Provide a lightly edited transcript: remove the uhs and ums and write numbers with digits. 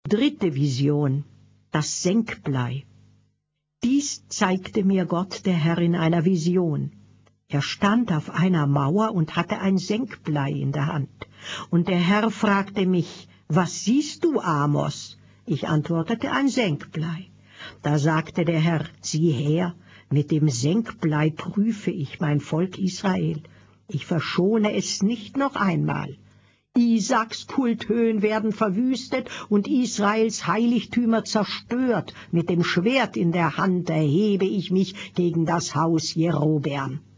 Dritte Vision, das Senkblei. Dies zeigte mir Gott der Herr in einer Vision. Er stand auf einer Mauer und hatte ein Senkblei in der Hand. Und der Herr fragte mich, »Was siehst du, Amos?« Ich antwortete, »Ein Senkblei.« Da sagte der Herr, »Sieh her, mit dem Senkblei prüfe ich mein Volk Israel. Ich verschone es nicht noch einmal. Isaaks Kulthöhen werden verwüstet und Israels Heiligtümer zerstört. Mit dem Schwert in der Hand erhebe ich mich gegen das Haus Jerobeam.«